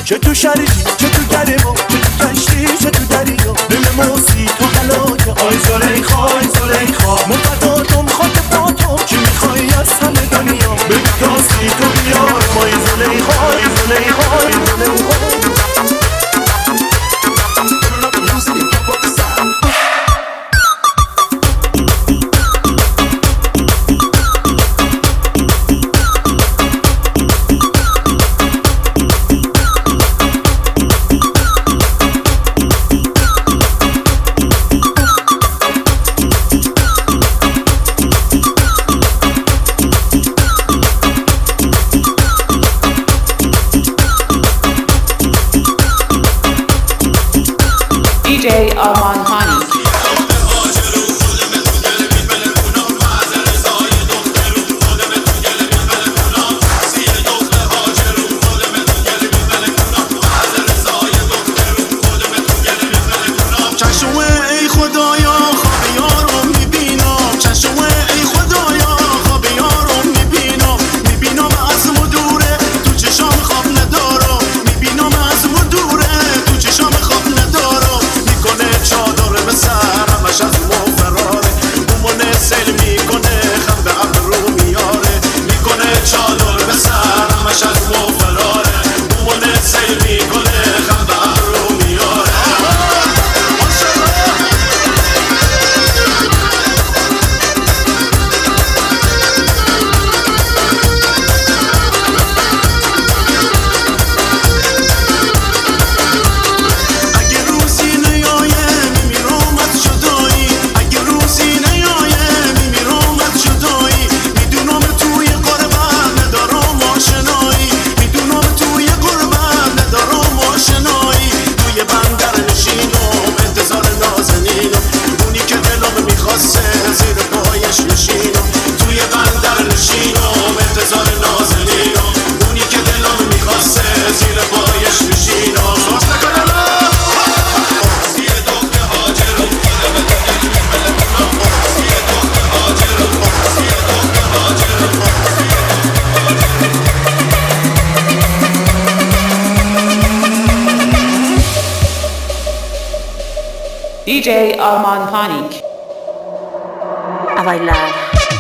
چه تو شریکی چه تو گریبون چه تو کشتی چه تو دریا دل موسی تو هلاکه آی زلیخا آی زلیخا مفداتم خاک پاتم چی میخوایی از همه دنیا بگو تاستی تو بیار آی زلیخا آی زلیخا آی زلیخا DJ Arman Hani. DJ Arman Hani. A bailar.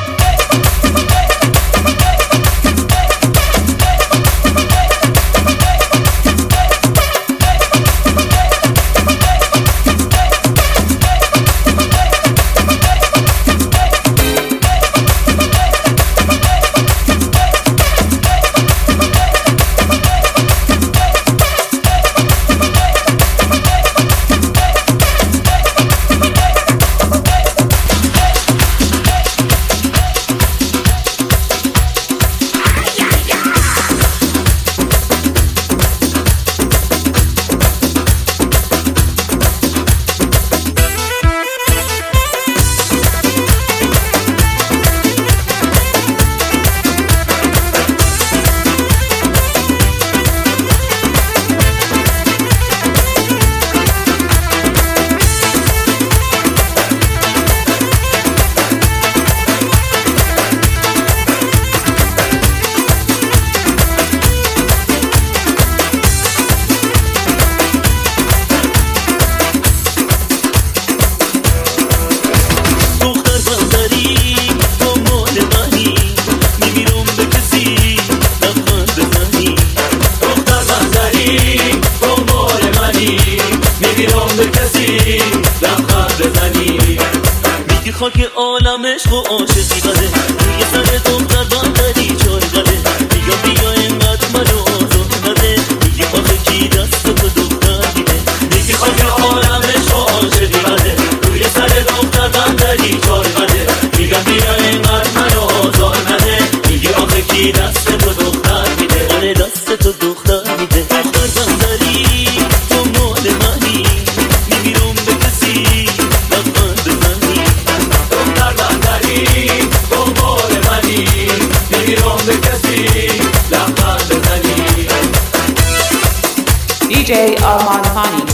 خاک عالمش و عاشقی بده روی سر دختر بندری چای قده بیا بیا اینقدر منو آزاد نده میگه آخه کی دست تو دختر میده میگه خاک عالمش و عاشقی بده روی سر دختر بندری چای قده میگم بیا اینقدر منو آزاد نده میگه آخه کی دست تو دختر میده آره دست تو دختر میده دختر بندری تو مال منی میمیرم به کسی لبخند بزنی دختر بندری تو مال منی میمیرم به کسی لبخند بزنی DJ Arman Hani.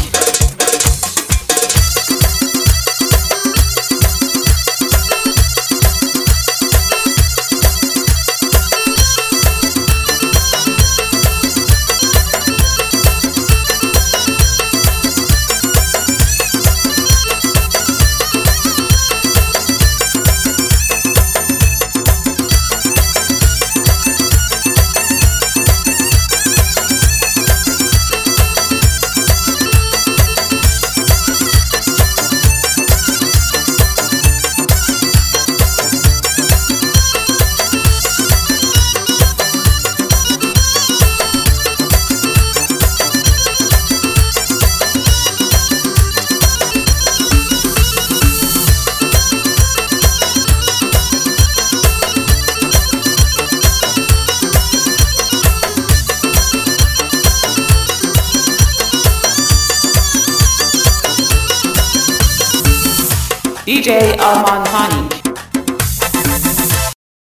DJ Arman Hani.